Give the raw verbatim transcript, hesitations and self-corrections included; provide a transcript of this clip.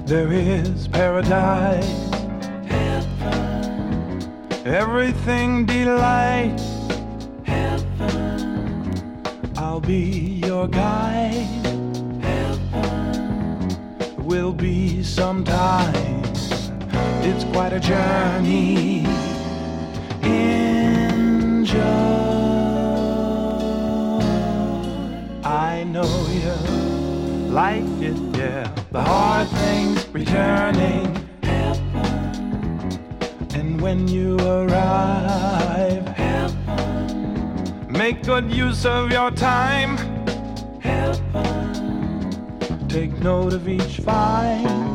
there is paradise. Heaven, everything delight. heaven, I'll be your guide. heaven, Will be sometime. It's quite a journey. Enjoy. I know you like it, yeah. The hard things returning. heaven, And when you arrive, heaven, make good use of your time. heaven, Take note of each find.